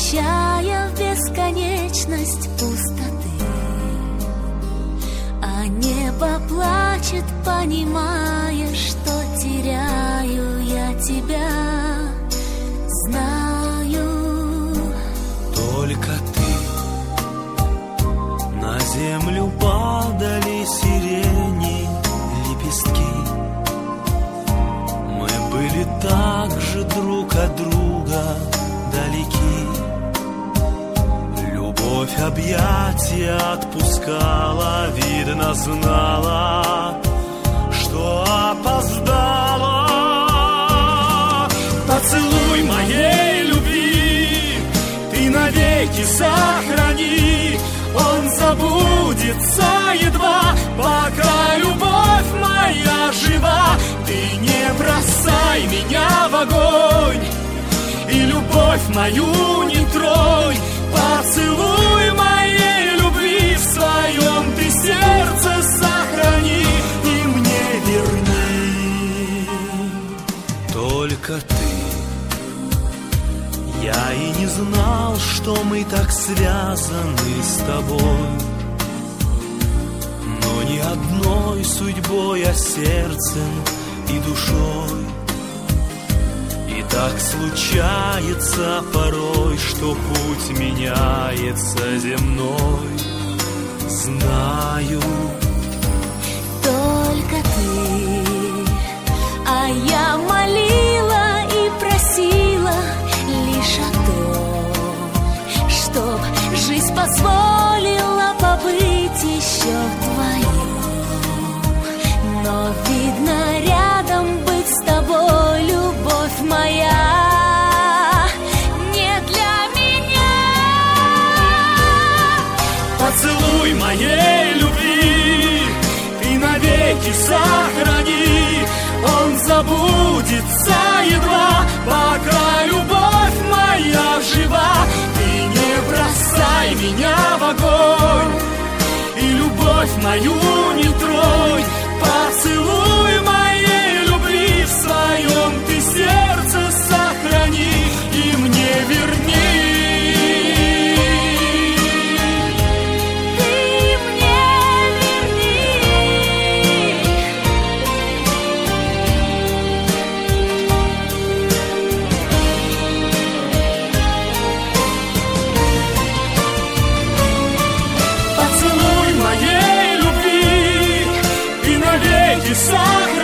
излучая бесконечность пустоты. А небо плачет, понимая, что теряю я тебя. Знаю, только ты. На землю падали сирени лепестки. Мы были так же друг от друга далеки. Любовь объятия отпускала, видно знала, что опоздала. Поцелуй моей любви ты навеки сохрани. Он забудется едва, пока любовь моя жива. Ты не бросай меня в огонь и любовь мою не трой. Поцелуй моей любви в своем ты сердце сохрани и мне верни. Только ты. Я и не знал, что мы так связаны с тобой, но не одной судьбой, а сердцем и душой. И так случается порой, что путь меняется земной. Знаю, только ты. А я молила и просила лишь о том, чтоб жизнь позволила побыть еще вдвоем. Но видно, рядом быть с тобой, любовь моя, не для меня. Поцелуй моей любви ты навеки сохрани. Он забудется едва, пока любовь моя жива. Ты не бросай меня в огонь и любовь мою не трой. Поцелуй моей любви в своем ты сердце сохрани и мне верни. Сохрани